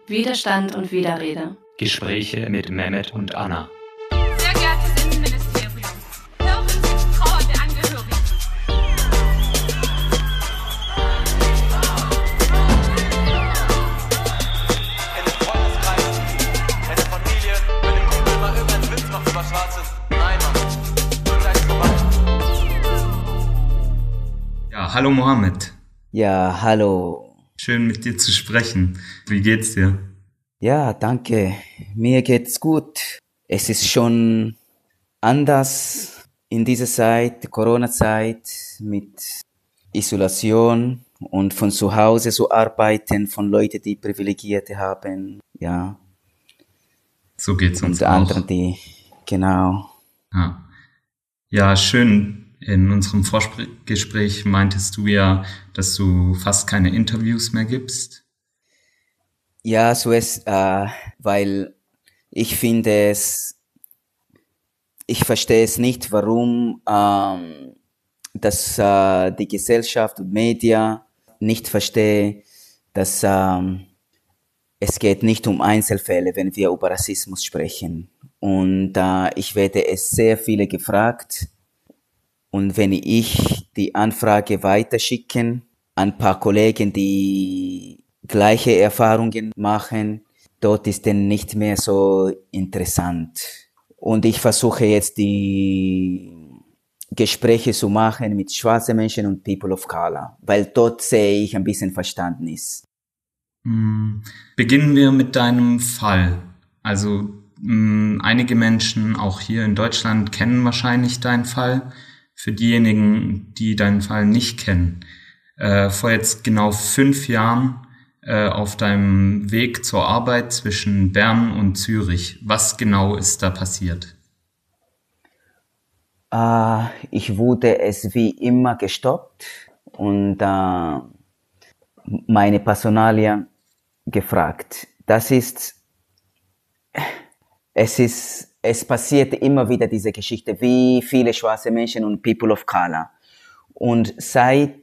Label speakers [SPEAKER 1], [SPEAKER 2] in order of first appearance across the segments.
[SPEAKER 1] Widerstand und Widerrede.
[SPEAKER 2] Gespräche mit Mehmet und Anna.
[SPEAKER 3] Sehr geehrtes Innenministerium, hören Sie die Trauer der Angehörigen.
[SPEAKER 4] In den Freundeskreisen, in der Familie, wenn ein Kumpel mal irgendeinen Witz macht über Schwarzes. Nein, Mann, gleich vorbei.
[SPEAKER 2] Ja, hallo Mohammed.
[SPEAKER 5] Ja, hallo.
[SPEAKER 2] Schön mit dir zu sprechen. Wie geht's dir?
[SPEAKER 5] Ja, danke. Mir geht's gut. Es ist schon anders in dieser Zeit, Corona-Zeit, mit Isolation und von zu Hause zu arbeiten, von Leuten, die Privilegierte haben, ja.
[SPEAKER 2] So geht's uns
[SPEAKER 5] Und
[SPEAKER 2] auch.
[SPEAKER 5] anderen, die, genau.
[SPEAKER 2] Ja, schön. In unserem Vorgespräch meintest du ja, dass du fast keine Interviews mehr gibst.
[SPEAKER 5] Ja, so ist, weil ich finde ich verstehe es nicht, warum dass die Gesellschaft und Medien nicht verstehen, dass es geht nicht um Einzelfälle, wenn wir über Rassismus sprechen. Und ich werde es sehr viele gefragt. Und wenn ich die Anfrage weiterschicken an ein paar Kollegen, die gleiche Erfahrungen machen, dort ist dann nicht mehr so interessant. Und ich versuche jetzt die Gespräche zu machen mit schwarzen Menschen und People of Color, weil dort sehe ich ein bisschen Verständnis.
[SPEAKER 2] Beginnen wir mit deinem Fall. Also einige Menschen, auch hier in Deutschland, kennen wahrscheinlich deinen Fall. Für diejenigen, die deinen Fall nicht kennen, vor jetzt genau 5 Jahren auf deinem Weg zur Arbeit zwischen Bern und Zürich. Was genau ist da passiert?
[SPEAKER 5] Ich wurde es wie immer gestoppt und meine Personalien gefragt. Es passiert immer wieder diese Geschichte, wie viele schwarze Menschen und People of Color. Und seit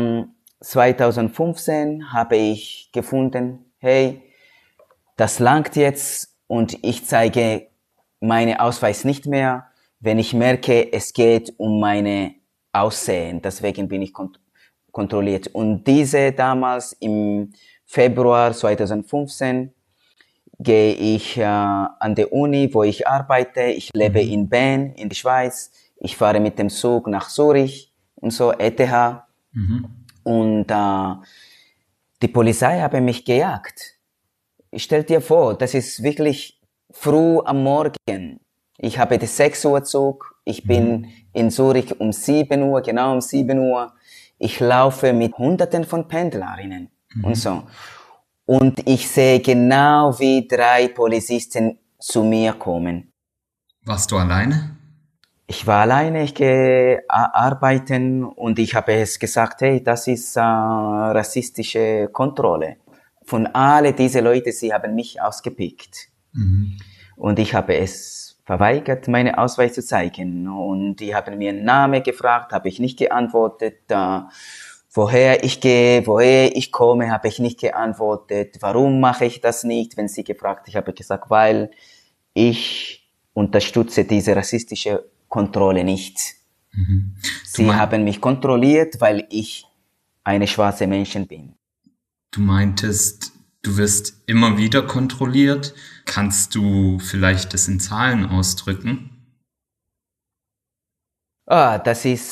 [SPEAKER 5] 2015 habe ich gefunden, hey, das langt jetzt und ich zeige meinen Ausweis nicht mehr, wenn ich merke, es geht um meine Aussehen. Deswegen bin ich kontrolliert. Und diese damals im Februar 2015 gehe ich an der Uni, wo ich arbeite. Ich lebe in Bern, in der Schweiz. Ich fahre mit dem Zug nach Zürich und so, ETH. Und die Polizei habe mich gejagt. Stell dir vor, das ist wirklich früh am Morgen. Ich habe den 6 Uhr Zug. Ich bin in Zürich um 7 Uhr, genau um 7 Uhr. Ich laufe mit Hunderten von Pendlerinnen und so. Und ich sehe genau, wie 3 Polizisten zu mir kommen.
[SPEAKER 2] Warst du alleine?
[SPEAKER 5] Ich war alleine, ich gehe arbeiten und ich habe es gesagt, hey, das ist rassistische Kontrolle. Von alle diese Leute, sie haben mich ausgepickt. Und ich habe es verweigert, meinen Ausweis zu zeigen. Und die haben mir einen Namen gefragt, habe ich nicht geantwortet. Woher ich gehe, woher ich komme, habe ich nicht geantwortet. Warum mache ich das nicht, wenn sie gefragt? Ich habe gesagt, weil ich unterstütze diese rassistische Kontrolle nicht. Sie haben mich kontrolliert, weil ich eine schwarze Mensch bin.
[SPEAKER 2] Du meintest, du wirst immer wieder kontrolliert. Kannst du vielleicht das in Zahlen ausdrücken?
[SPEAKER 5] Das ist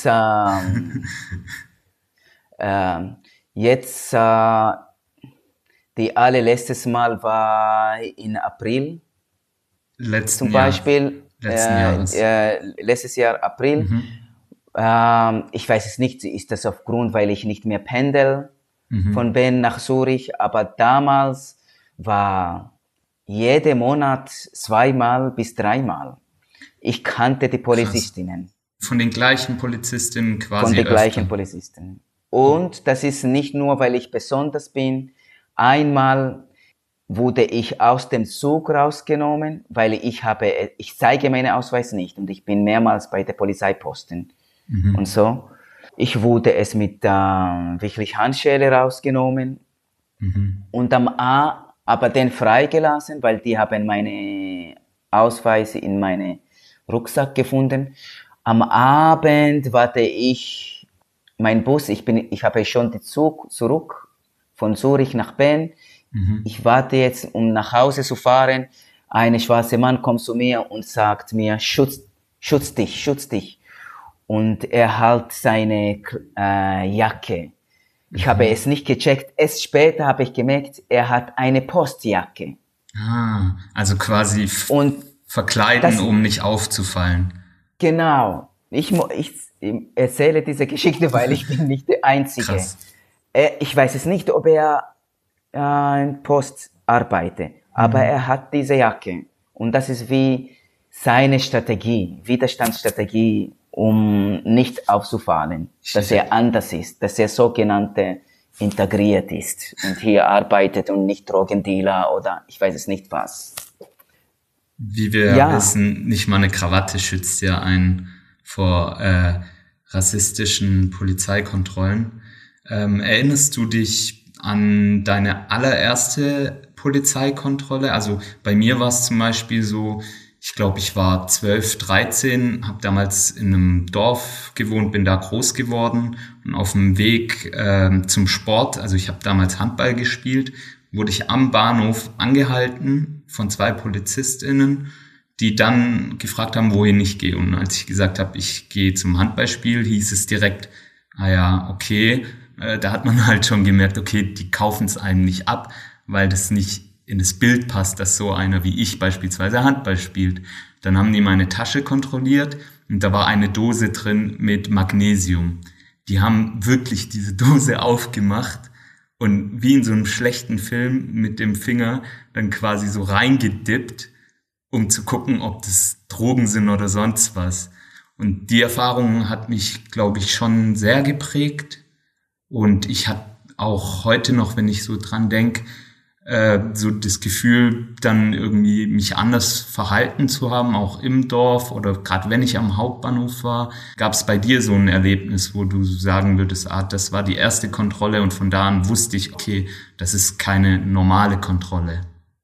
[SPEAKER 5] jetzt, die allerletztes Mal war in April. Zum Beispiel, letztes Jahr April. Ich weiß es nicht, ist das aufgrund, weil ich nicht mehr pendel von Bern nach Zürich, aber damals war jeden Monat 2-mal bis 3-mal. Ich kannte die Polizistinnen.
[SPEAKER 2] Von den gleichen Polizistinnen quasi?
[SPEAKER 5] Von den gleichen Polizistinnen. Und das ist nicht nur, weil ich besonders bin. Einmal wurde ich aus dem Zug rausgenommen, weil ich zeige meinen Ausweis nicht und ich bin mehrmals bei der Polizeiposten und so. Ich wurde es mit wirklich Handschelle rausgenommen und am aber den freigelassen, weil die haben meine Ausweise in meinen Rucksack gefunden. Am Abend warte ich, mein Bus, ich habe schon den Zug zurück von Zürich nach Bern. Ich warte jetzt, um nach Hause zu fahren. Ein schwarzer Mann kommt zu mir und sagt mir, schutz dich. Und er hält seine Jacke. Ich habe es nicht gecheckt. Erst später habe ich gemerkt, er hat eine Postjacke.
[SPEAKER 2] Ah, also quasi
[SPEAKER 5] Und
[SPEAKER 2] verkleiden, um nicht aufzufallen.
[SPEAKER 5] genau. Ich erzähle diese Geschichte, weil ich bin nicht der Einzige.
[SPEAKER 2] Krass.
[SPEAKER 5] Ich weiß es nicht, ob er in Post arbeitet, aber er hat diese Jacke. Und das ist wie seine Strategie, Widerstandsstrategie, um nicht aufzufallen, dass er anders ist, dass er sogenannte integriert ist und hier arbeitet und nicht Drogendealer oder ich weiß es nicht was.
[SPEAKER 2] Wie wir wissen, nicht mal eine Krawatte schützt ja einen vor rassistischen Polizeikontrollen. Erinnerst du dich an deine allererste Polizeikontrolle? Also bei mir war es zum Beispiel so, ich glaube, ich war 12, 13, habe damals in einem Dorf gewohnt, bin da groß geworden und auf dem Weg zum Sport, also ich habe damals Handball gespielt, wurde ich am Bahnhof angehalten von 2 PolizistInnen, die dann gefragt haben, wohin ich gehe. Und als ich gesagt habe, ich gehe zum Handballspiel, hieß es direkt, ah ja, okay, da hat man halt schon gemerkt, okay, die kaufen es einem nicht ab, weil das nicht in das Bild passt, dass so einer wie ich beispielsweise Handball spielt. Dann haben die meine Tasche kontrolliert und da war eine Dose drin mit Magnesium. Die haben wirklich diese Dose aufgemacht und wie in so einem schlechten Film mit dem Finger dann quasi so reingedippt, um zu gucken, ob das Drogen sind oder sonst was. Und die Erfahrung hat mich, glaube ich, schon sehr geprägt. Und ich habe auch heute noch, wenn ich so dran denke, so das Gefühl, dann irgendwie mich anders verhalten zu haben, auch im Dorf oder gerade wenn ich am Hauptbahnhof war. Gab es bei dir so ein Erlebnis, wo du sagen würdest, das war die erste Kontrolle und von da an wusste ich, okay, das ist keine normale Kontrolle?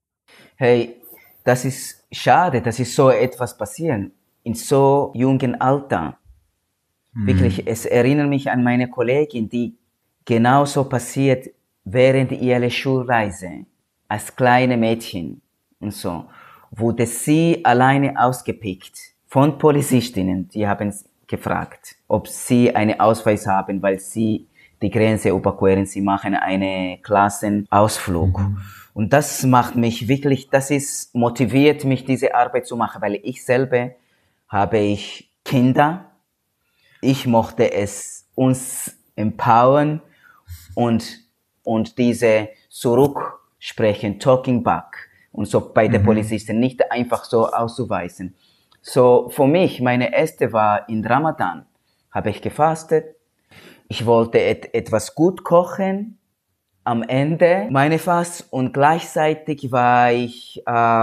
[SPEAKER 5] Hey, das ist schade, dass ist so etwas passieren in so jungen Alter. Wirklich, es erinnert mich an meine Kollegin, die genauso passiert während ihrer Schulreise. Als kleine Mädchen und so, wurde sie alleine ausgepickt von Polizistinnen. Die haben gefragt, ob sie einen Ausweis haben, weil sie die Grenze überqueren. Sie machen einen Klassenausflug. Und das macht mich wirklich, motiviert mich, diese Arbeit zu machen, weil ich selber habe ich Kinder. Ich mochte es uns empowern und diese zurücksprechen, talking back und so bei den Polizisten nicht einfach so auszuweisen. So, für mich, meine erste war in Ramadan, habe ich gefastet. Ich wollte etwas gut kochen am Ende meine Fast und gleichzeitig war ich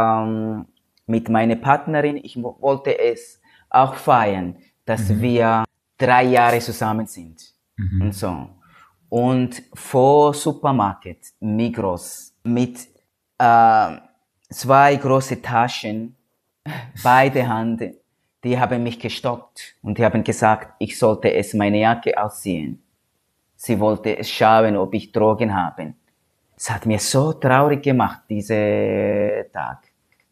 [SPEAKER 5] mit meiner Partnerin, ich wollte es auch feiern, dass wir 3 Jahre zusammen sind und so. Und vor Supermarkt, Migros, mit 2 große Taschen, beide Hände, die haben mich gestoppt und die haben gesagt, ich sollte es meine Jacke ausziehen. Sie wollte es schauen, ob ich Drogen habe. Es hat mir so traurig gemacht, dieser Tag.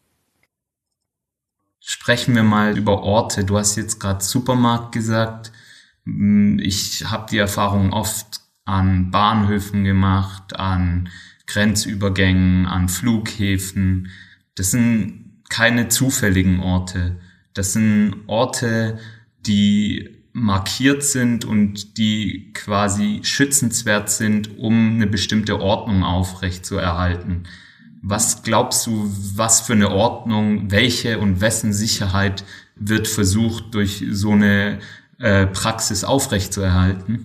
[SPEAKER 2] Sprechen wir mal über Orte. Du hast jetzt gerade Supermarkt gesagt. Ich habe die Erfahrung oft an Bahnhöfen gemacht, an Grenzübergängen, an Flughäfen. Das sind keine zufälligen Orte. Das sind Orte, die markiert sind und die quasi schützenswert sind, um eine bestimmte Ordnung aufrechtzuerhalten. Was glaubst du, was für eine Ordnung, welche und wessen Sicherheit wird versucht, durch so eine Praxis aufrechtzuerhalten?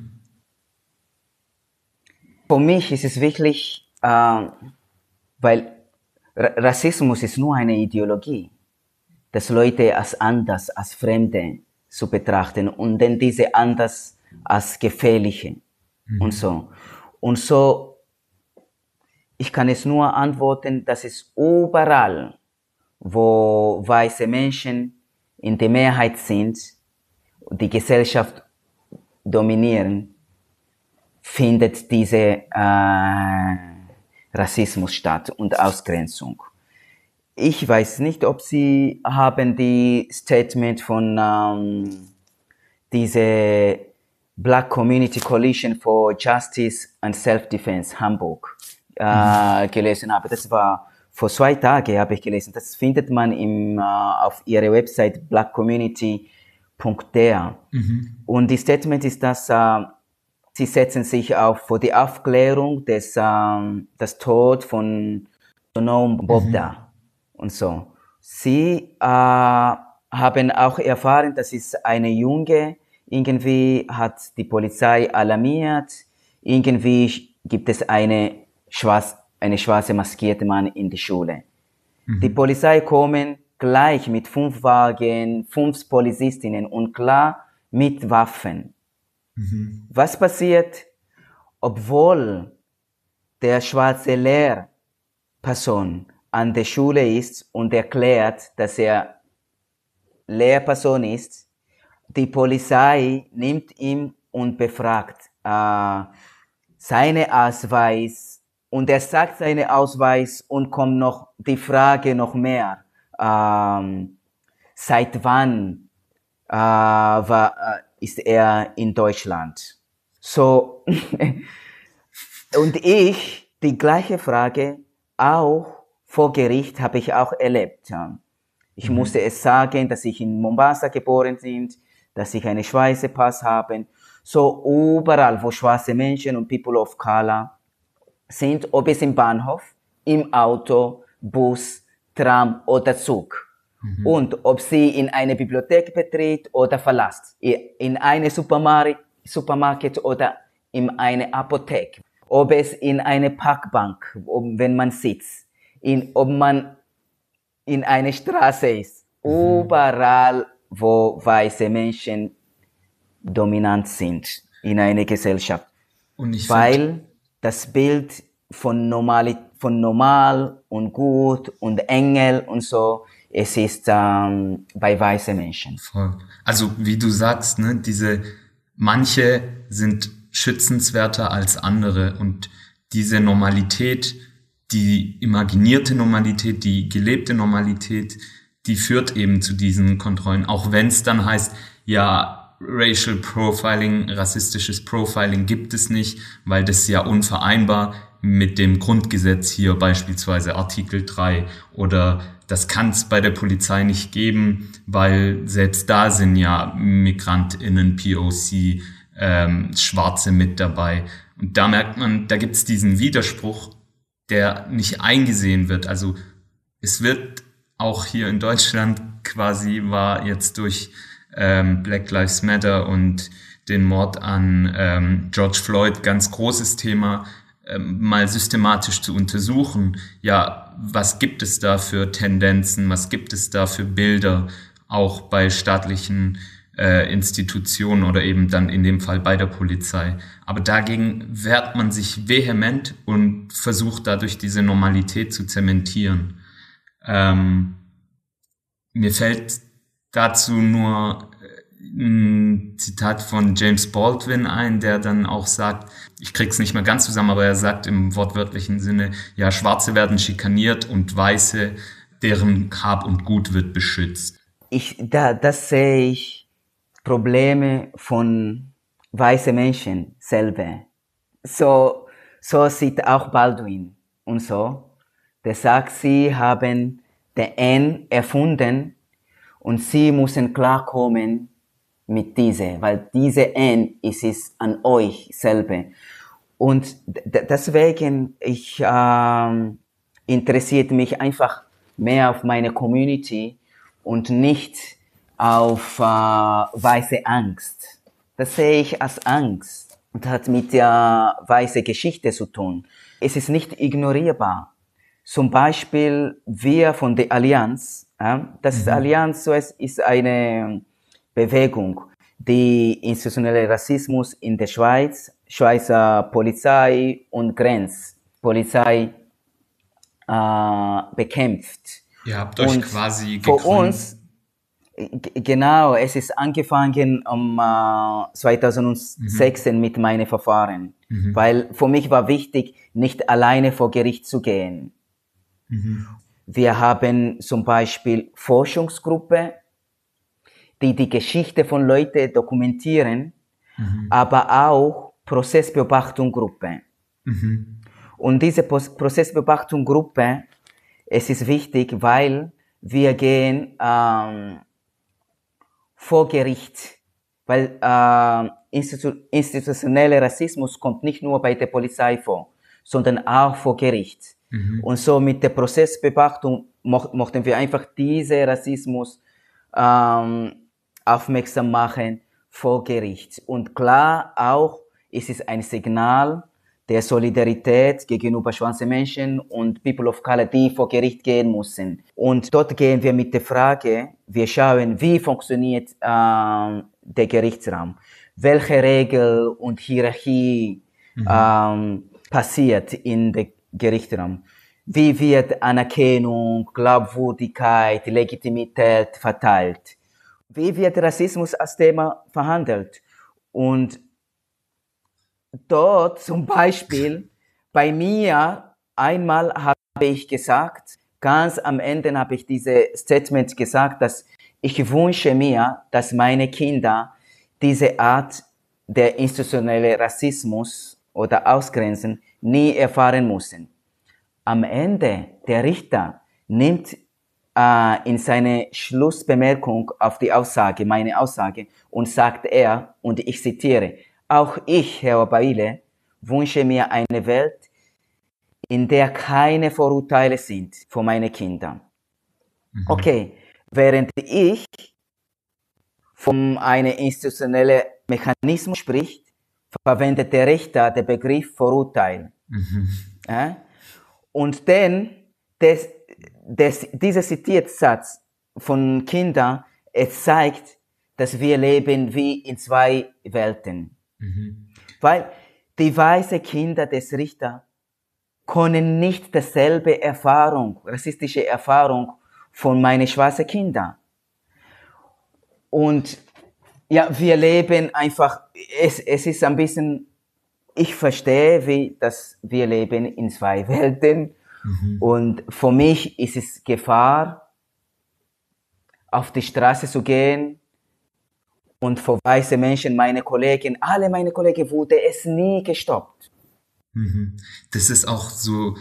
[SPEAKER 5] Für mich ist es wirklich, weil Rassismus ist nur eine Ideologie, dass Leute als anders, als Fremde zu betrachten und dann diese anders als gefährliche und so. Und so, Ich kann es nur antworten, dass es überall, wo weiße Menschen in der Mehrheit sind, die Gesellschaft dominieren, findet diese Rassismus statt und Ausgrenzung. Ich weiß nicht, ob Sie haben die Statement von diese Black Community Coalition for Justice and Self-Defense Hamburg gelesen habe. Das war vor 2 Tagen, habe ich gelesen. Das findet man auf ihrer Website blackcommunity.de. Und die Statement ist, dass sie setzen sich auch für die Aufklärung des Tod von Sonom Bobda und so. Sie haben auch erfahren, dass es eine Junge irgendwie hat die Polizei alarmiert. Irgendwie gibt es eine schwarze maskierte Mann in die Schule. Die Polizei kommen gleich mit 5 Wagen, 5 Polizistinnen und klar mit Waffen. Was passiert, obwohl der schwarze Lehrperson an der Schule ist und erklärt, dass er Lehrperson ist? Die Polizei nimmt ihn und befragt seinen Ausweis und er sagt seinen Ausweis und kommt noch die Frage noch mehr. Seit wann ist er in Deutschland? So, und die gleiche Frage auch vor Gericht habe ich auch erlebt. Ich musste es sagen, dass ich in Mombasa geboren bin, dass ich einen schwarzen Pass habe. So überall, wo schwarze Menschen und People of Color sind, ob es im Bahnhof, im Auto, Bus, Tram oder Zug. Und ob sie in eine Bibliothek betritt oder verlässt, in eine Supermarkt oder in eine Apotheke, ob es in eine Parkbank, wenn man sitzt, ob man in einer Straße ist, überall, wo weiße Menschen dominant sind in einer Gesellschaft.
[SPEAKER 2] Und
[SPEAKER 5] weil das Bild von normal und gut und Engel und so, es ist bei weißen Menschen.
[SPEAKER 2] Voll. Also wie du sagst, ne, manche sind schützenswerter als andere und diese Normalität, die imaginierte Normalität, die gelebte Normalität, die führt eben zu diesen Kontrollen, auch wenn es dann heißt, ja, Racial Profiling, rassistisches Profiling gibt es nicht, weil das ja unvereinbar mit dem Grundgesetz hier beispielsweise Artikel 3 oder das kann es bei der Polizei nicht geben, weil selbst da sind ja MigrantInnen, POC, Schwarze mit dabei. Und da merkt man, da gibt es diesen Widerspruch, der nicht eingesehen wird. Also es wird auch hier in Deutschland war jetzt durch Black Lives Matter und den Mord an George Floyd ganz großes Thema, mal systematisch zu untersuchen. Ja, was gibt es da für Tendenzen, was gibt es da für Bilder, auch bei staatlichen Institutionen oder eben dann in dem Fall bei der Polizei. Aber dagegen wehrt man sich vehement und versucht dadurch diese Normalität zu zementieren. Mir fällt dazu nur ein Zitat von James Baldwin ein, der dann auch sagt, ich krieg's nicht mehr ganz zusammen, aber er sagt im wortwörtlichen Sinne, ja, Schwarze werden schikaniert und Weiße, deren Hab und Gut wird beschützt.
[SPEAKER 5] Das sehe ich Probleme von weißen Menschen selber. So sieht auch Baldwin und so. Der sagt, sie haben den N erfunden und sie müssen klarkommen mit diese, weil diese N ist es an euch selber. Und deswegen interessiert mich einfach mehr auf meine Community und nicht auf weiße Angst. Das sehe ich als Angst und hat mit der weißen Geschichte zu tun. Es ist nicht ignorierbar. Zum Beispiel wir von der Allianz, das Allianz ist eine Bewegung, die institutionelle Rassismus in der Schweiz, Schweizer Polizei und Grenzpolizei bekämpft.
[SPEAKER 2] Ihr habt euch
[SPEAKER 5] Und
[SPEAKER 2] quasi
[SPEAKER 5] für
[SPEAKER 2] gegründet.
[SPEAKER 5] uns, genau, es ist angefangen 2016 mit meinen Verfahren, weil für mich war wichtig, nicht alleine vor Gericht zu gehen. Wir haben zum Beispiel Forschungsgruppe, die die Geschichte von Leuten dokumentieren, aber auch Prozessbeobachtungsgruppe. Und diese Prozessbeobachtungsgruppe, es ist wichtig, weil wir gehen vor Gericht, weil institutioneller Rassismus kommt nicht nur bei der Polizei vor, sondern auch vor Gericht. Und so mit der Prozessbeobachtung mochten wir einfach diesen Rassismus aufmerksam machen vor Gericht. Und klar auch ist es ein Signal der Solidarität gegenüber schwarzen Menschen und People of Color, die vor Gericht gehen müssen. Und dort gehen wir mit der Frage, wir schauen, wie funktioniert der Gerichtsraum, welche Regel und Hierarchie passiert in der Gerichtsraum, wie wird Anerkennung, Glaubwürdigkeit, Legitimität verteilt, wie wird Rassismus als Thema verhandelt. Und dort zum Beispiel, bei mir, einmal habe ich gesagt, ganz am Ende habe ich dieses Statement gesagt, dass ich wünsche mir, dass meine Kinder diese Art der institutionellen Rassismus oder Ausgrenzen nie erfahren müssen. Am Ende, der Richter nimmt in seine Schlussbemerkung auf die Aussage, meine Aussage, und sagt er, und ich zitiere, auch ich, Herr Obaile, wünsche mir eine Welt, in der keine Vorurteile sind für meine Kinder. Okay, während ich von einem institutionellen Mechanismus spricht, verwendet der Richter den Begriff Vorurteil. Und dann, dieser zitierte Satz von Kindern, es zeigt, dass wir leben wie in zwei Welten. Weil die weißen Kinder des Richters können nicht dieselbe Erfahrung, rassistische Erfahrung von meinen schwarzen Kindern. Und ja, wir leben einfach, es ist ein bisschen, ich verstehe, dass wir leben in zwei Welten. Und für mich ist es Gefahr, auf die Straße zu gehen. Und für weiße Menschen, alle meine Kollegen, wurde es nie gestoppt.
[SPEAKER 2] Das ist auch so,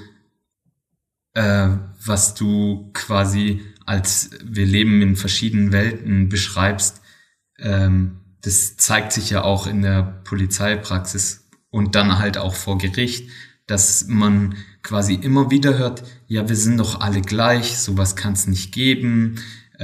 [SPEAKER 2] was du quasi als wir leben in verschiedenen Welten beschreibst. Das zeigt sich ja auch in der Polizeipraxis und dann halt auch vor Gericht, dass man quasi immer wieder hört, ja, wir sind doch alle gleich, sowas kann es nicht geben,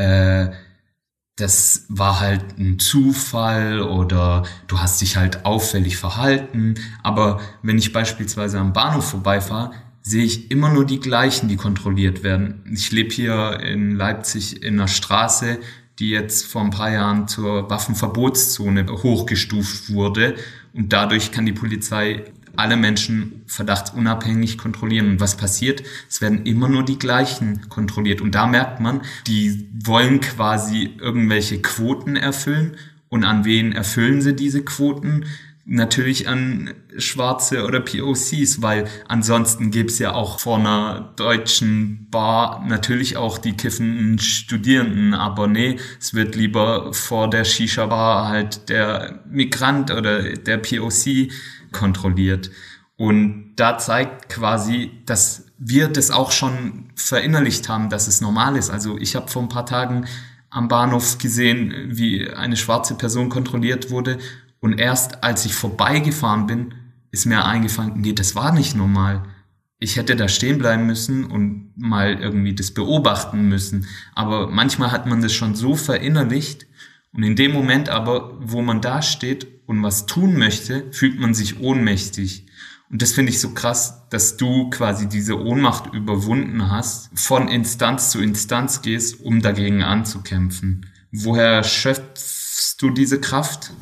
[SPEAKER 2] das war halt ein Zufall oder du hast dich halt auffällig verhalten. Aber wenn ich beispielsweise am Bahnhof vorbeifahre, sehe ich immer nur die gleichen, die kontrolliert werden. Ich lebe hier in Leipzig in einer Straße, die jetzt vor ein paar Jahren zur Waffenverbotszone hochgestuft wurde. Und dadurch kann die Polizei alle Menschen verdachtsunabhängig kontrollieren. Und was passiert? Es werden immer nur die gleichen kontrolliert. Und da merkt man, die wollen quasi irgendwelche Quoten erfüllen. Und an wen erfüllen sie diese Quoten? Natürlich an Schwarze oder POCs, weil ansonsten gäbe es ja auch vor einer deutschen Bar natürlich auch die kiffenden Studierenden, aber nee, es wird lieber vor der Shisha-Bar halt der Migrant oder der POC kontrolliert. Und da zeigt quasi, dass wir das auch schon verinnerlicht haben, dass es normal ist. Also ich habe vor ein paar Tagen am Bahnhof gesehen, wie eine schwarze Person kontrolliert wurde. Und erst als ich vorbeigefahren bin, ist mir eingefallen, nee, das war nicht normal. Ich hätte da stehen bleiben müssen und mal irgendwie das beobachten müssen. Aber manchmal hat man das schon so verinnerlicht. Und in dem Moment aber, wo man da steht und was tun möchte, fühlt man sich ohnmächtig. Und das finde ich so krass, dass du quasi diese Ohnmacht überwunden hast, von Instanz zu Instanz gehst, um dagegen anzukämpfen. Woher schöpfst du diese Kraft?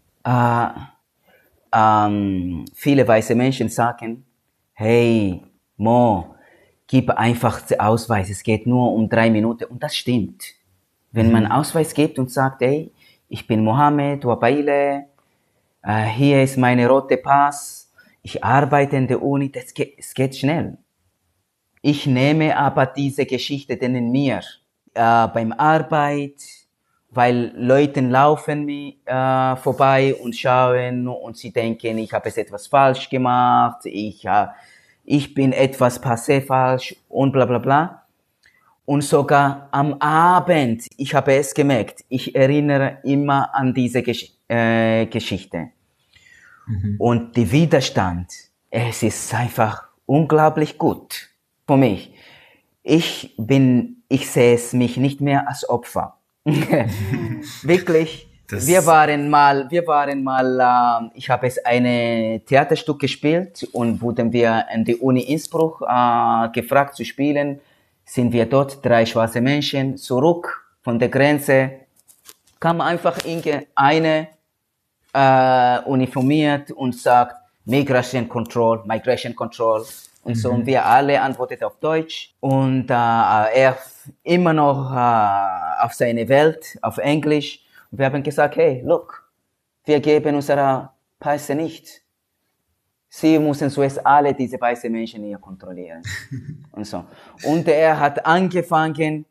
[SPEAKER 5] Viele weiße Menschen sagen, hey, Mo, gib einfach den Ausweis, es geht nur um 3 Minuten. Und das stimmt. Wenn man Ausweis gibt und sagt, ey, ich bin Mohammed Wabaile, hier ist meine rote Pass, ich arbeite in der Uni, es geht schnell. Ich nehme aber diese Geschichte denen mir beim Arbeit, weil Leute laufen mir vorbei und schauen und sie denken, ich habe es etwas falsch gemacht, ich bin etwas passé falsch und bla bla bla. Und sogar am Abend, ich habe es gemerkt, ich erinnere immer an diese Geschichte. Und der Widerstand, es ist einfach unglaublich gut für mich. Ich sehe es mich nicht mehr als Opfer. Wirklich. Wir waren mal, ich habe es eine Theaterstück gespielt und wurden wir in die Uni Innsbruck gefragt zu spielen. Sind wir dort, 3 schwarze Menschen, zurück von der Grenze, kam einfach eine uniformiert und sagt Migration Control. Und so, und wir alle antwortet auf Deutsch. Und er immer noch auf seine Welt, auf Englisch. Und wir haben gesagt, hey, look, wir geben unsere Pässe nicht. Sie müssen zuerst alle diese weißen Menschen hier kontrollieren. Und so. Und er hat angefangen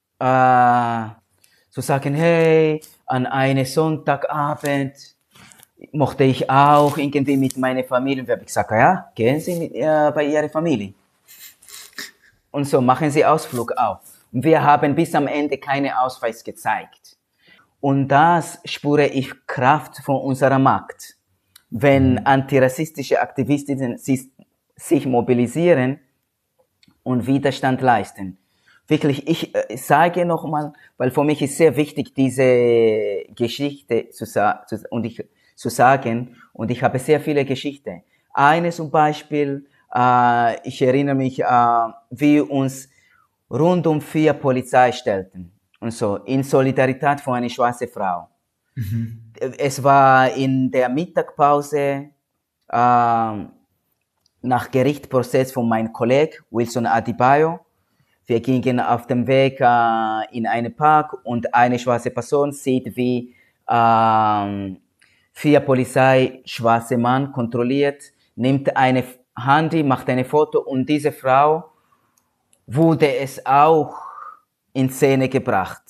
[SPEAKER 5] zu sagen, hey, an einem Sonntagabend mochte ich auch irgendwie mit meiner Familie. Und wir haben gesagt, ja, gehen Sie bei Ihrer Familie. Und so machen Sie Ausflug auf. Und wir haben bis am Ende keinen Ausweis gezeigt. Und das spüre ich Kraft von unserer Macht. Wenn antirassistische Aktivistinnen sich mobilisieren und Widerstand leisten. Wirklich, ich sage nochmal, weil für mich ist sehr wichtig, diese Geschichte zu sagen. Und ich habe sehr viele Geschichten. Eine zum Beispiel, ich erinnere mich, wie uns rund um 4 Polizei stellten. Und so, in Solidarität für eine schwarze Frau. Es war in der Mittagpause, nach Gerichtsprozess von meinem Kollegen Wilson Adebayo. Wir gingen auf dem Weg in einen Park und eine schwarze Person sieht, wie 4 Polizei schwarze Mann kontrolliert, nimmt eine Handy, macht ein Foto und diese Frau wurde es auch in Szene gebracht.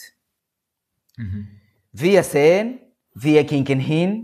[SPEAKER 5] Wir sehen, wir gingen hin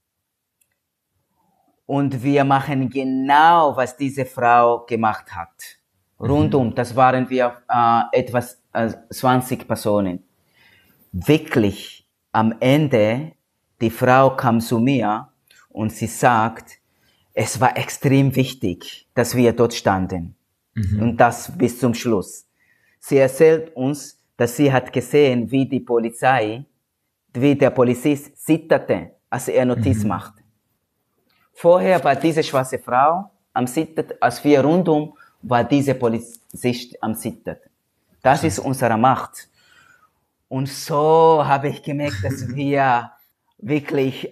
[SPEAKER 5] und wir machen genau, was diese Frau gemacht hat. Rundum, das waren wir etwas 20 Personen. Wirklich, am Ende, die Frau kam zu mir und sie sagt, es war extrem wichtig, dass wir dort standen. Und das bis zum Schluss. Sie erzählt uns, dass sie hat gesehen, wie der Polizist zitterte, als er Notiz machte. Vorher war diese schwarze Frau am Zittern, als wir rundum war diese Polizist am Zittern. Das ist unsere Macht. Und so habe ich gemerkt, dass wir wirklich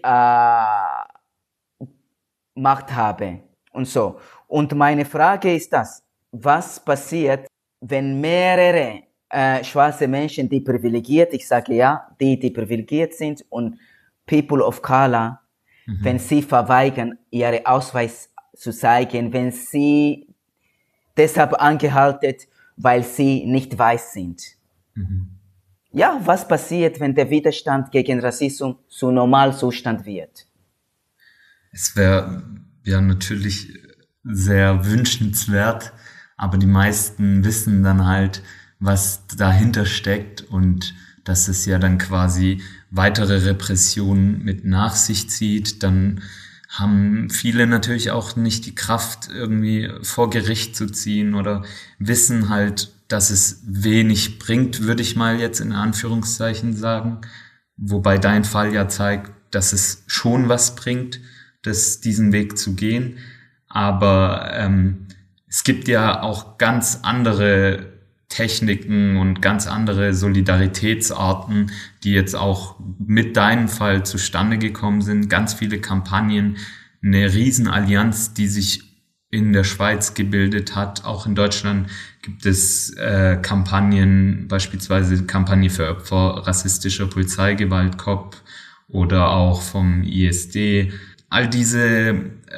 [SPEAKER 5] Macht haben. Und so. Und meine Frage ist das, was passiert, wenn mehrere schwarze Menschen, die privilegiert, ich sage ja, die privilegiert sind und People of Color, wenn sie verweigern, ihre Ausweis zu zeigen, wenn sie deshalb angehalten, weil sie nicht weiß sind. Ja, was passiert, wenn der Widerstand gegen Rassismus zu Normalzustand wird?
[SPEAKER 2] Es wäre ja natürlich sehr wünschenswert, aber die meisten wissen dann halt, was dahinter steckt und dass es ja dann quasi weitere Repressionen mit nach sich zieht. Dann haben viele natürlich auch nicht die Kraft, irgendwie vor Gericht zu ziehen oder wissen halt, dass es wenig bringt, würde ich mal jetzt in Anführungszeichen sagen. Wobei dein Fall ja zeigt, dass es schon was bringt, diesen Weg zu gehen. Aber es gibt ja auch ganz andere Techniken und ganz andere Solidaritätsarten, die jetzt auch mit deinem Fall zustande gekommen sind. Ganz viele Kampagnen, eine Riesenallianz, die sich in der Schweiz gebildet hat. Auch in Deutschland gibt es Kampagnen, beispielsweise Kampagne für Opfer rassistischer Polizeigewalt, COP, oder auch vom ISD. All diese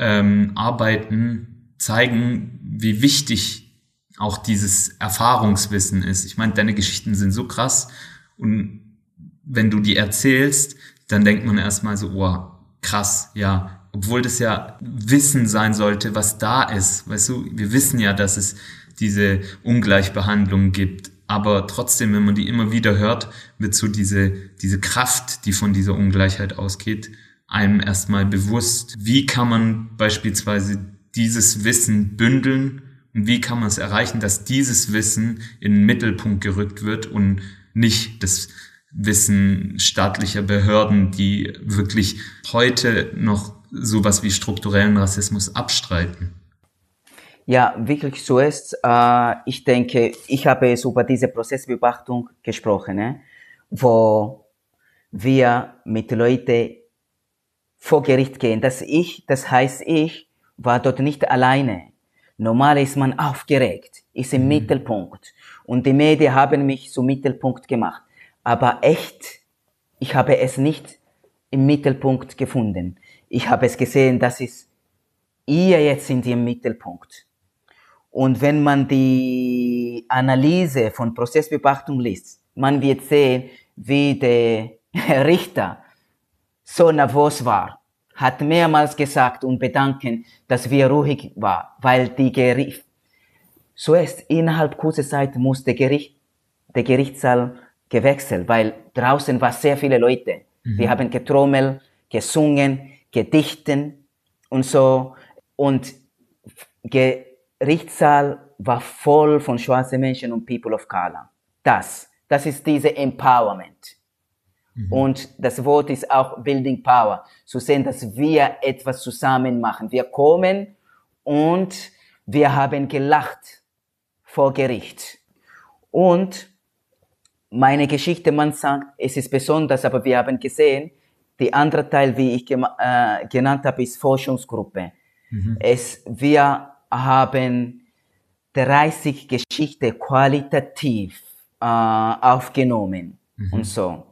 [SPEAKER 2] Arbeiten zeigen, wie wichtig auch dieses Erfahrungswissen ist. Ich meine, deine Geschichten sind so krass, und wenn du die erzählst, dann denkt man erstmal so, oh, krass, ja. Obwohl das ja Wissen sein sollte, was da ist. Weißt du, wir wissen ja, dass es diese Ungleichbehandlung gibt. Aber trotzdem, wenn man die immer wieder hört, wird so diese Kraft, die von dieser Ungleichheit ausgeht, einem erstmal bewusst. Wie kann man beispielsweise dieses Wissen bündeln und wie kann man es erreichen, dass dieses Wissen in den Mittelpunkt gerückt wird und nicht das Wissen staatlicher Behörden, die wirklich heute noch sowas wie strukturellen Rassismus abstreiten?
[SPEAKER 5] Ja, wirklich so ist. Ich denke, ich habe es über diese Prozessbeobachtung gesprochen, ne? Wo wir mit Leuten vor Gericht gehen. Das heißt, ich war dort nicht alleine. Normal ist man aufgeregt, ist im Mittelpunkt. Und die Medien haben mich zum Mittelpunkt gemacht. Aber echt, ich habe es nicht im Mittelpunkt gefunden. Ich habe es gesehen, dass ihr jetzt sind im Mittelpunkt. Und wenn man die Analyse von Prozessbeobachtung liest, man wird sehen, wie der Richter so nervös war, hat mehrmals gesagt und bedanken, dass wir ruhig waren, weil die Gericht, so ist, innerhalb kurzer Zeit muss der Gerichtssaal gewechselt, weil draußen waren sehr viele Leute. Wir haben getrommelt, gesungen, gedichten und so. Und Gerichtssaal war voll von schwarzen Menschen und People of Color. Das ist diese Empowerment. Und das Wort ist auch Building Power. Zu sehen, dass wir etwas zusammen machen. Wir kommen und wir haben gelacht vor Gericht. Und meine Geschichte, man sagt, es ist besonders, aber wir haben gesehen, die andere Teil, wie ich genannt habe, ist Forschungsgruppe. Wir haben 30 Geschichten qualitativ aufgenommen und so.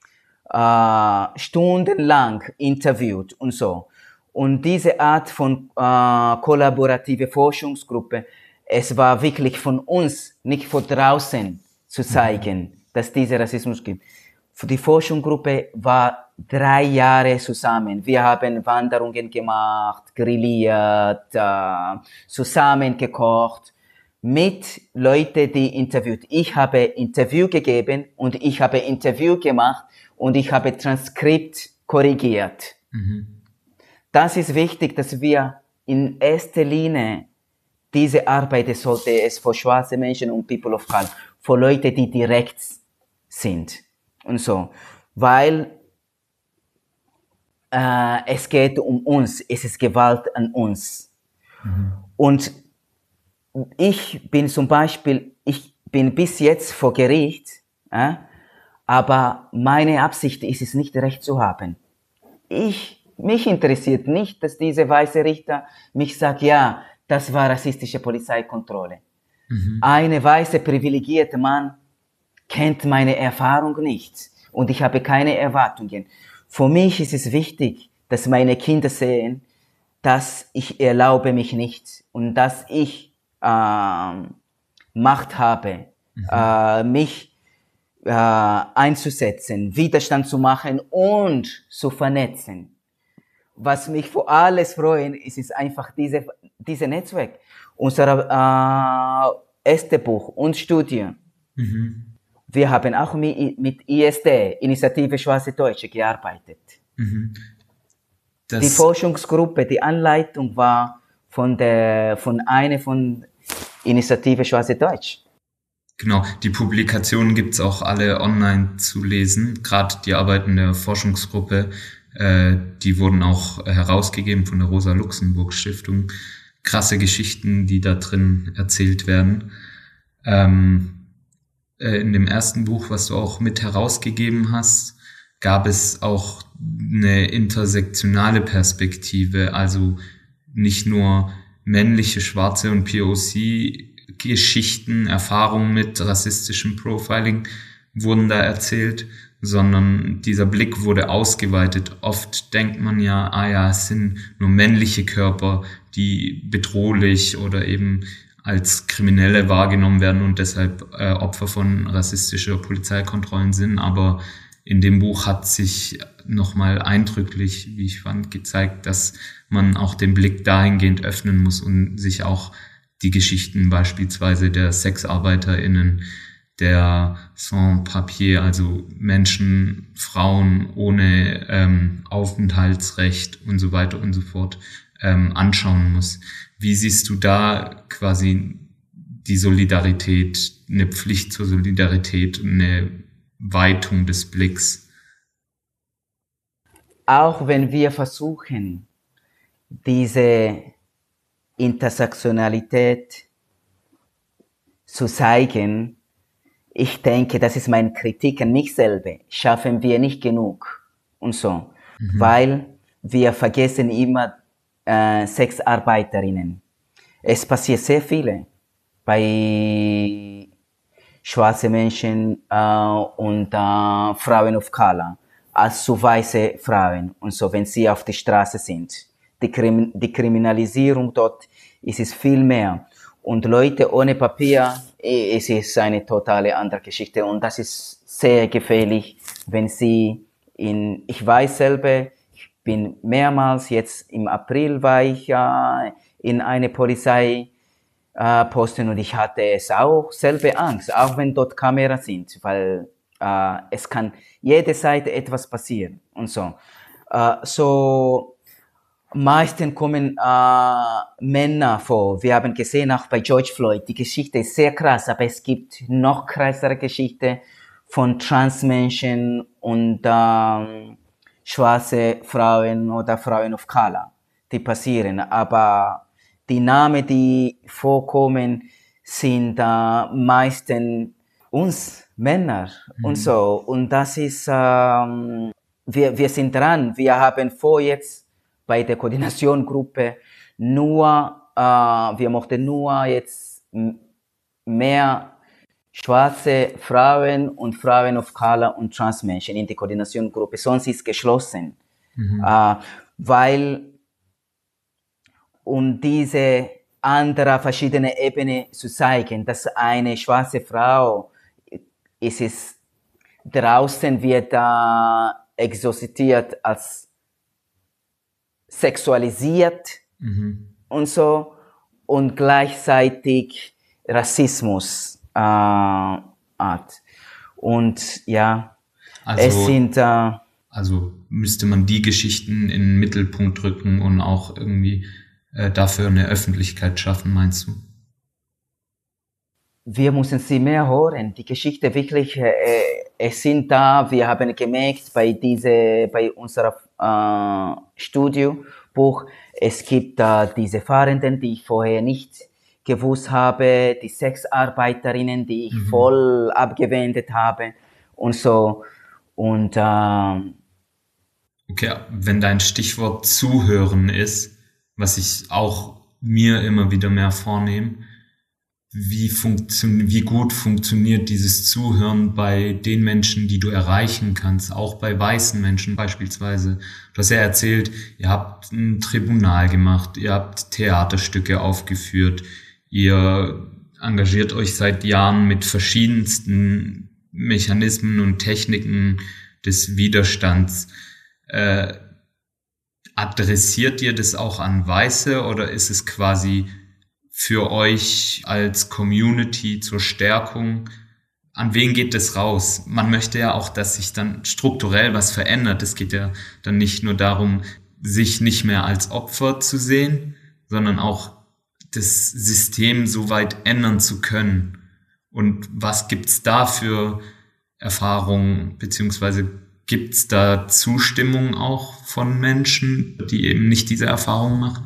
[SPEAKER 5] Stundenlang interviewt und so. Und diese Art von kollaborative Forschungsgruppe, es war wirklich von uns, nicht von draußen zu zeigen, dass diese Rassismus gibt. Die Forschungsgruppe war 3 Jahre zusammen. Wir haben Wanderungen gemacht, grilliert, zusammen gekocht, mit Leuten, die interviewt. Ich habe Interview gegeben und ich habe Interview gemacht und ich habe Transkript korrigiert. Das ist wichtig, dass wir in erster Linie diese Arbeit sollte es für schwarze Menschen und People of Color, für Leute, die direkt sind und so, weil es geht um uns, es ist Gewalt an uns. Und ich bin zum Beispiel, ich bin bis jetzt vor Gericht, aber meine Absicht ist es nicht, Recht zu haben. Mich interessiert nicht, dass diese weiße Richter mich sagt, ja, das war rassistische Polizeikontrolle. Eine weiße privilegierte Mann kennt meine Erfahrung nicht und ich habe keine Erwartungen. Für mich ist es wichtig, dass meine Kinder sehen, dass ich erlaube mich nicht und dass ich Macht habe, mich einzusetzen, Widerstand zu machen und zu vernetzen. Was mich vor alles freuen, ist einfach diese Netzwerk. Unser erste Buch und Studie. Wir haben auch mit ISD, Initiative Schwarze Deutsche, gearbeitet. Die Forschungsgruppe, die Anleitung war von einer von Initiative Schwarze Deutsch.
[SPEAKER 2] Genau, die Publikationen gibt's auch alle online zu lesen. Gerade die Arbeiten der Forschungsgruppe, die wurden auch herausgegeben von der Rosa-Luxemburg-Stiftung. Krasse Geschichten, die da drin erzählt werden. In dem ersten Buch, was du auch mit herausgegeben hast, gab es auch eine intersektionale Perspektive, also nicht nur männliche, schwarze und POC-Geschichten, Erfahrungen mit rassistischem Profiling wurden da erzählt, sondern dieser Blick wurde ausgeweitet. Oft denkt man ja, es sind nur männliche Körper, die bedrohlich oder eben als Kriminelle wahrgenommen werden und deshalb Opfer von rassistischer Polizeikontrollen sind. Aber in dem Buch hat sich nochmal eindrücklich, wie ich fand, gezeigt, dass man auch den Blick dahingehend öffnen muss und sich auch die Geschichten beispielsweise der SexarbeiterInnen, der Sans-Papier, also Menschen, Frauen ohne Aufenthaltsrecht und so weiter und so fort anschauen muss. Wie siehst du da quasi die Solidarität, eine Pflicht zur Solidarität, eine Weitung des Blicks?
[SPEAKER 5] Auch wenn wir versuchen, diese Intersektionalität zu zeigen, ich denke, das ist meine Kritik an mich selber, schaffen wir nicht genug und so, weil wir vergessen immer Sexarbeiterinnen. Es passiert sehr viele bei schwarzen Menschen und Frauen of Color, als so weiße Frauen und so, wenn sie auf der Straße sind. Die Kriminalisierung dort ist es viel mehr. Und Leute ohne Papier, es ist eine totale andere Geschichte. Und das ist sehr gefährlich, wenn sie ich weiß selber, ich bin mehrmals, jetzt im April war ich in eine Polizeiposten und ich hatte es auch selber Angst, auch wenn dort Kameras sind, weil es kann jede Seite etwas passieren und so. Meistens kommen Männer vor. Wir haben gesehen, auch bei George Floyd, die Geschichte ist sehr krass, aber es gibt noch krassere Geschichte von Transmenschen und schwarze Frauen oder Frauen of Color, die passieren. Aber die Namen, die vorkommen, sind meistens uns Männer und so. Und das ist, wir sind dran. Wir haben vor jetzt bei der Koordinationsgruppe wir möchten nur jetzt mehr schwarze Frauen und Frauen of Color und Transmenschen in die Koordinationsgruppe, sonst ist geschlossen. Weil, um diese andere verschiedene Ebene zu zeigen, dass eine schwarze Frau draußen wird exorziert als sexualisiert und so und gleichzeitig Rassismus hat. Und ja, es sind
[SPEAKER 2] also müsste man die Geschichten in den Mittelpunkt rücken und auch irgendwie dafür eine Öffentlichkeit schaffen, meinst du?
[SPEAKER 5] Wir müssen sie mehr hören. Die Geschichte wirklich, es sind da. Wir haben gemerkt bei unserem Studiobuch, es gibt diese Fahrenden, die ich vorher nicht gewusst habe, die Sexarbeiterinnen, die ich voll abgewendet habe und so. Und
[SPEAKER 2] okay, wenn dein Stichwort Zuhören ist, was ich auch mir immer wieder mehr vornehme, wie gut funktioniert dieses Zuhören bei den Menschen, die du erreichen kannst, auch bei weißen Menschen beispielsweise. Du hast ja erzählt, ihr habt ein Tribunal gemacht, ihr habt Theaterstücke aufgeführt, ihr engagiert euch seit Jahren mit verschiedensten Mechanismen und Techniken des Widerstands. Adressiert ihr das auch an Weiße oder ist es quasi für euch als Community zur Stärkung? An wen geht das raus? Man möchte ja auch, dass sich dann strukturell was verändert. Es geht ja dann nicht nur darum, sich nicht mehr als Opfer zu sehen, sondern auch das System so weit ändern zu können. Und was gibt's da für Erfahrungen, beziehungsweise gibt's da Zustimmung auch von Menschen, die eben nicht diese Erfahrung machen?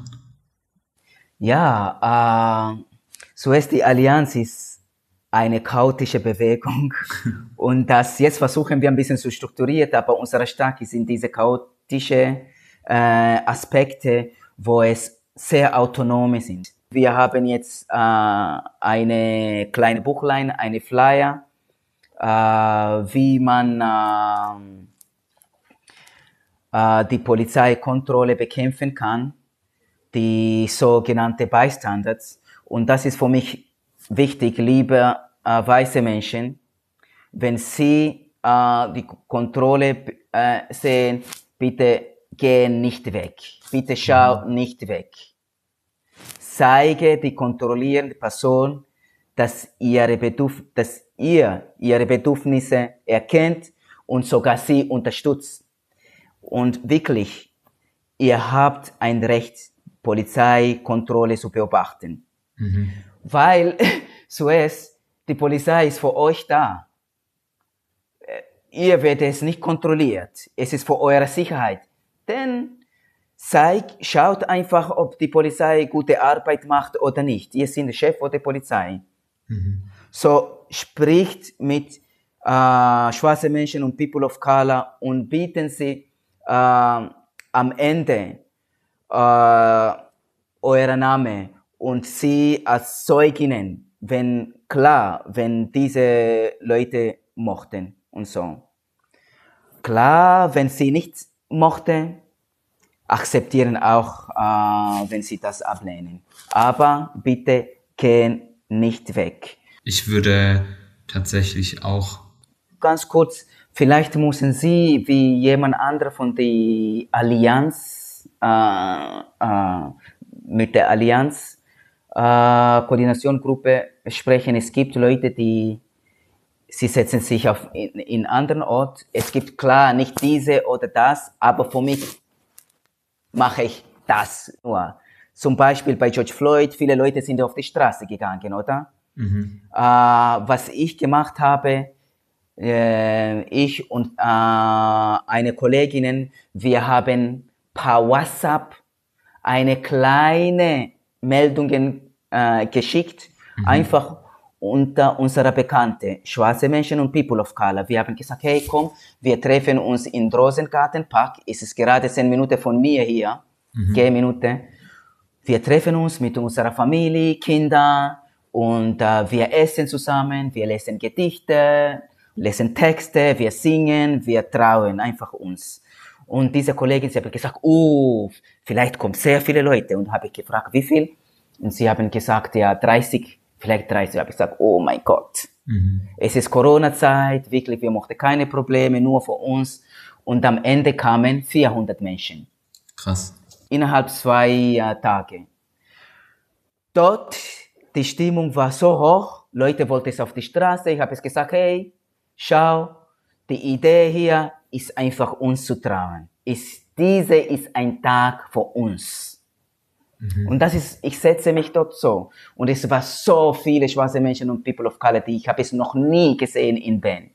[SPEAKER 5] ja, zuerst die Allianz ist eine chaotische Bewegung und das jetzt versuchen wir ein bisschen zu strukturieren, aber unsere Stärke sind diese chaotische Aspekte, wo es sehr autonom sind. Wir haben jetzt eine kleine Buchlein, eine Flyer, wie man die Polizeikontrolle bekämpfen kann, die sogenannte Bystanders. Und das ist für mich wichtig, liebe weiße Menschen, wenn Sie die Kontrolle sehen, bitte gehen nicht weg. Bitte schau nicht weg. Zeige die kontrollierende Person, dass ihr ihre Bedürfnisse erkennt und sogar sie unterstützt. Und wirklich, ihr habt ein Recht, Polizeikontrolle zu beobachten. Weil zuerst, die Polizei ist für euch da. Ihr werdet es nicht kontrolliert. Es ist für eure Sicherheit. Denn schaut einfach, ob die Polizei gute Arbeit macht oder nicht. Ihr seid der Chef der Polizei. So, spricht mit schwarzen Menschen und People of Color und bieten sie am Ende euer Name und sie als Zeuginnen, wenn diese Leute mochten und so. Klar, wenn sie nicht mochten, akzeptieren auch, wenn sie das ablehnen. Aber bitte gehen nicht weg.
[SPEAKER 2] Ich würde tatsächlich auch...
[SPEAKER 5] Ganz kurz, vielleicht müssen Sie wie jemand anderer von der Allianz, mit der Allianz Koordinationsgruppe sprechen. Es gibt Leute, sie setzen sich in anderen Ort. Es gibt klar nicht diese oder das, aber für mich mache ich das nur. Zum Beispiel bei George Floyd, viele Leute sind auf die Straße gegangen, oder? Was ich gemacht habe, ich und eine Kollegin, wir haben per WhatsApp eine kleine Meldung geschickt, einfach unter unserer Bekannte, schwarze Menschen und People of Color. Wir haben gesagt, hey, komm, wir treffen uns in Rosengartenpark. Es ist gerade 10 Minuten von mir hier, 10 Minuten. Wir treffen uns mit unserer Familie, Kindern und wir essen zusammen, wir lesen Gedichte, lesen Texte, wir singen, wir trauen einfach uns. Und diese Kollegin, sie hat gesagt, vielleicht kommen sehr viele Leute. Und habe ich gefragt, wie viel? Und sie haben gesagt, ja, 30, vielleicht 30. Habe ich gesagt, oh mein Gott. Es ist Corona-Zeit, wirklich, wir mochten keine Probleme, nur für uns. Und am Ende kamen 400 Menschen.
[SPEAKER 2] Krass.
[SPEAKER 5] Innerhalb 2 Tage. Dort, die Stimmung war so hoch, Leute wollten es auf die Straße. Ich habe es gesagt, hey, schau, die Idee hier ist einfach uns zu trauen. Diese ist ein Tag für uns. Und das ist, ich setze mich dort so. Und es war so viele schwarze Menschen und People of Color, ich habe es noch nie gesehen in Bern.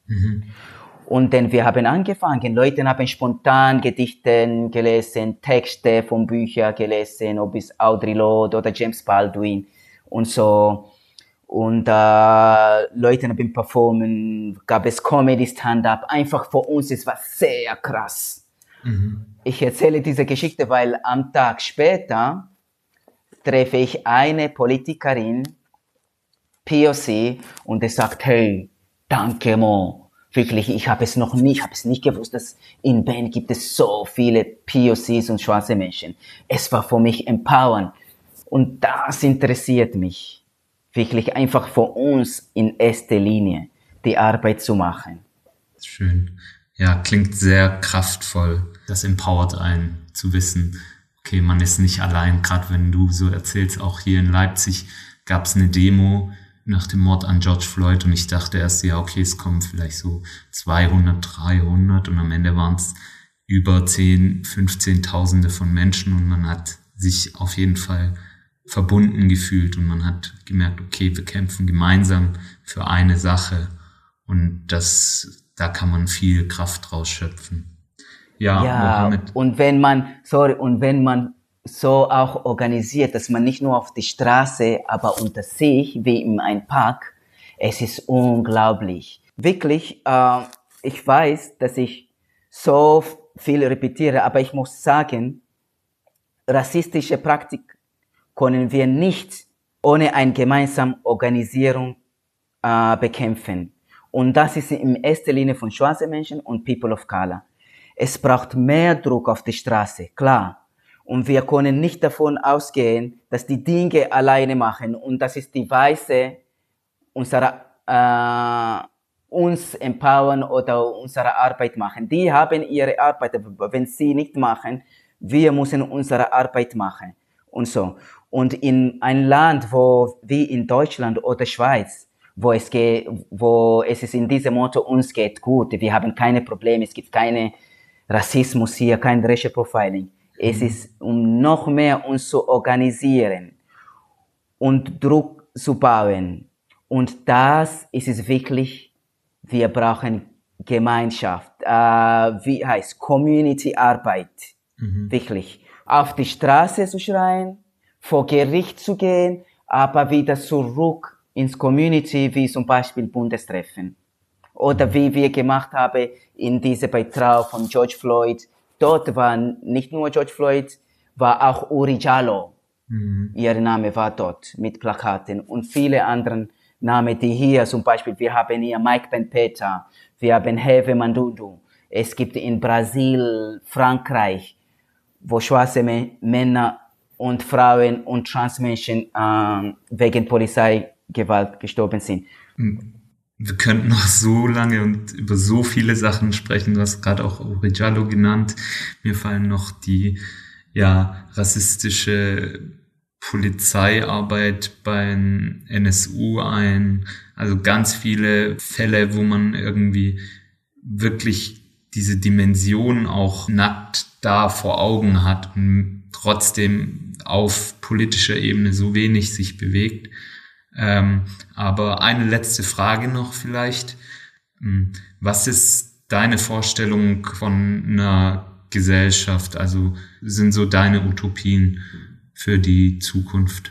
[SPEAKER 5] Und dann wir haben angefangen, Leute haben spontan Gedichte gelesen, Texte von Büchern gelesen, ob es Audre Lorde oder James Baldwin und so. Und Leute haben performen, gab es Comedy, Stand-up. Einfach für uns, es war sehr krass. Ich erzähle diese Geschichte, weil am Tag später treffe ich eine Politikerin, POC, und die sagt, hey, danke Mo, wirklich, ich habe es nicht gewusst, dass in Bern gibt es so viele POCs und schwarze Menschen. Es war für mich empowernd und das interessiert mich. Wirklich einfach für uns in erster Linie die Arbeit zu machen.
[SPEAKER 2] Schön. Ja, klingt sehr kraftvoll. Das empowert einen zu wissen, okay, man ist nicht allein. Gerade wenn du so erzählst, auch hier in Leipzig gab es eine Demo nach dem Mord an George Floyd und ich dachte erst, ja, okay, es kommen vielleicht so 200, 300 und am Ende waren es über 10, 15.000 von Menschen und man hat sich auf jeden Fall verbunden gefühlt und man hat gemerkt, okay, wir kämpfen gemeinsam für eine Sache und da kann man viel Kraft draus schöpfen. Ja, Mohammed.
[SPEAKER 5] Und wenn man so auch organisiert, dass man nicht nur auf die Straße, aber unter sich, wie in einem Park, es ist unglaublich. Wirklich, ich weiß, dass ich so viel repetiere, aber ich muss sagen, rassistische Praktik können wir nicht ohne eine gemeinsame Organisierung bekämpfen. Und das ist in erster Linie von schwarzen Menschen und People of Color. Es braucht mehr Druck auf die Straße, klar. Und wir können nicht davon ausgehen, dass die Dinge alleine machen und das ist die Weise unserer uns empowern oder unsere Arbeit machen. Die haben ihre Arbeit, aber wenn sie nicht machen, wir müssen unsere Arbeit machen und so. Und in ein Land, wie in Deutschland oder Schweiz, wo es ist in diesem Motto, uns geht gut, wir haben keine Probleme, es gibt keine Rassismus hier, kein Racial Profiling. Es ist, um noch mehr uns zu organisieren und Druck zu bauen. Und das ist es wirklich, wir brauchen Gemeinschaft, wie heißt Community-Arbeit, wirklich. Auf die Straße zu schreien, vor Gericht zu gehen, aber wieder zurück ins Community, wie zum Beispiel Bundestreffen. Oder wie wir gemacht haben in dieser Beitrag von George Floyd. Dort war nicht nur George Floyd, war auch Uri Jalloh. Ihr Name war dort mit Plakaten und viele anderen Namen, die hier zum Beispiel, wir haben hier Mike Ben-Peter, wir haben Heve Mandudu. Es gibt in Brasil, Frankreich, wo schwarze Männer und Frauen und Transmenschen wegen Polizeigewalt gestorben sind.
[SPEAKER 2] Wir könnten noch so lange und über so viele Sachen sprechen. Du hast gerade auch Uri Jalloh genannt. Mir fallen noch die rassistische Polizeiarbeit beim NSU ein. Also ganz viele Fälle, wo man irgendwie wirklich diese Dimension auch nackt da vor Augen hat und trotzdem auf politischer Ebene so wenig sich bewegt. Aber eine letzte Frage noch vielleicht. Was ist deine Vorstellung von einer Gesellschaft? Also sind so deine Utopien für die Zukunft?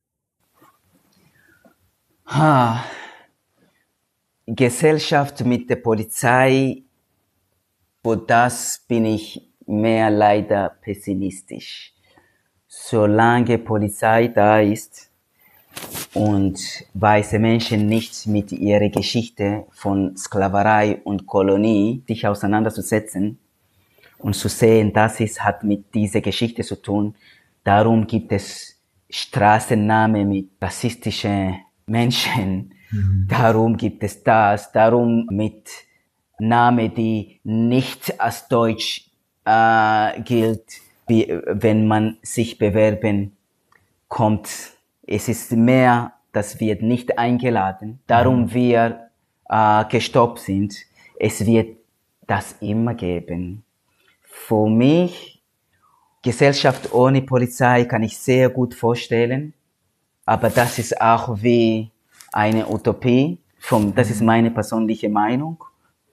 [SPEAKER 5] Gesellschaft mit der Polizei, wo das bin ich mehr leider pessimistisch. Solange Polizei da ist und weiße Menschen nicht mit ihrer Geschichte von Sklaverei und Kolonie sich auseinanderzusetzen und zu sehen, hat mit dieser Geschichte zu tun. Darum gibt es Straßennamen mit rassistischen Menschen. Darum gibt es das. Darum mit Namen, die nicht als Deutsch gilt, wie wenn man sich bewerben kommt. Es ist mehr, das wird nicht eingeladen. Darum wir gestoppt sind. Es wird das immer geben. Für mich, Gesellschaft ohne Polizei kann ich sehr gut vorstellen. Aber das ist auch wie eine Utopie. Das ist meine persönliche Meinung.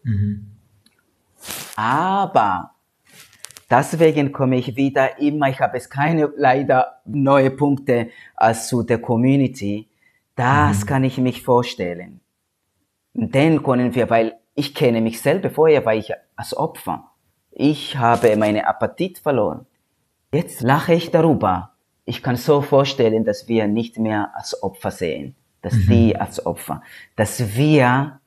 [SPEAKER 5] Aber deswegen komme ich wieder immer, ich habe es keine leider neue Punkte als zu der Community. Das kann ich mich vorstellen. Und dann können wir, weil ich kenne mich selber, vorher war ich als Opfer. Ich habe meinen Appetit verloren. Jetzt lache ich darüber. Ich kann so vorstellen, dass wir nicht mehr als Opfer sehen. Dass die als Opfer. Dass wir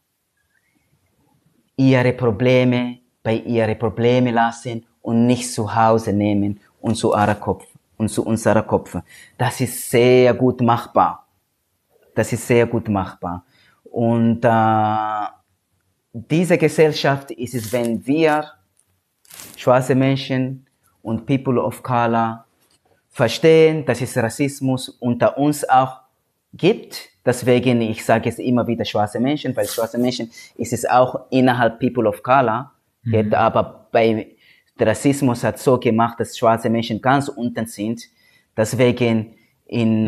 [SPEAKER 5] ihre Probleme bei ihren Problemen lassen und nicht zu Hause nehmen und zu unserer Kopf. Das ist sehr gut machbar. Das ist sehr gut machbar. Und diese Gesellschaft ist es, wenn wir schwarze Menschen und People of Color verstehen, dass es Rassismus unter uns auch gibt. Deswegen, ich sage es immer wieder schwarze Menschen, weil schwarze Menschen ist es auch innerhalb People of Color gibt, aber der Rassismus hat so gemacht, dass schwarze Menschen ganz unten sind. Deswegen in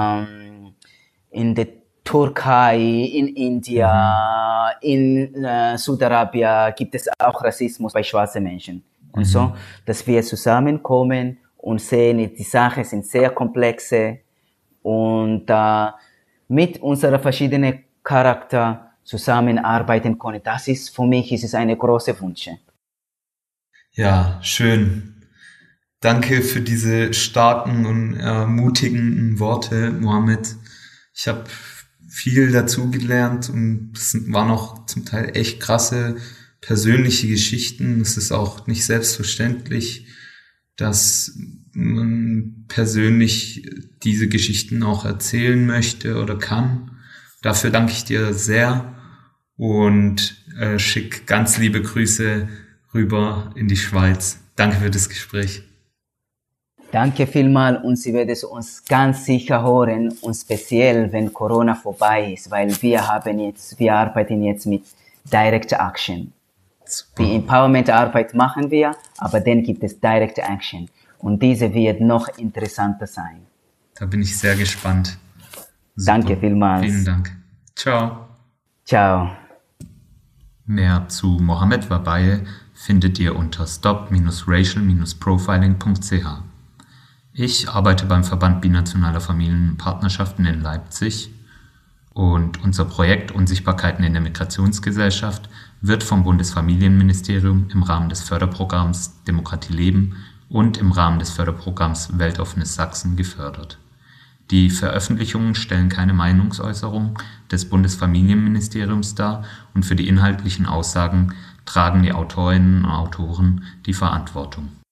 [SPEAKER 5] der Türkei, in India, in Saudi-Arabien gibt es auch Rassismus bei schwarzen Menschen. Und so, dass wir zusammenkommen und sehen, die Sachen sind sehr komplexe und mit unserer verschiedenen Charakter zusammenarbeiten können. Das ist für mich, ist es eine große Wunsch.
[SPEAKER 2] Ja, schön. Danke für diese starken und ermutigenden Worte, Mohammed. Ich habe viel dazu gelernt und es waren auch zum Teil echt krasse persönliche Geschichten. Es ist auch nicht selbstverständlich, dass man persönlich diese Geschichten auch erzählen möchte oder kann. Dafür danke ich dir sehr und schick ganz liebe Grüße rüber in die Schweiz. Danke für das Gespräch.
[SPEAKER 5] Danke vielmals und Sie werden uns ganz sicher hören und speziell, wenn Corona vorbei ist, weil wir arbeiten jetzt mit Direct Action.
[SPEAKER 2] Super.
[SPEAKER 5] Die Empowerment-Arbeit machen wir, aber dann gibt es Direct Action und diese wird noch interessanter sein.
[SPEAKER 2] Da bin ich sehr gespannt. Super.
[SPEAKER 5] Danke vielmals.
[SPEAKER 2] Vielen Dank. Ciao.
[SPEAKER 5] Ciao.
[SPEAKER 2] Mehr zu Mohammed Wabaye findet ihr unter stop-racial-profiling.ch. Ich arbeite beim Verband Binationaler Familienpartnerschaften in Leipzig und unser Projekt Unsichtbarkeiten in der Migrationsgesellschaft wird vom Bundesfamilienministerium im Rahmen des Förderprogramms Demokratie leben und im Rahmen des Förderprogramms Weltoffenes Sachsen gefördert. Die Veröffentlichungen stellen keine Meinungsäußerung des Bundesfamilienministeriums dar und für die inhaltlichen Aussagen tragen die Autorinnen und Autoren die Verantwortung.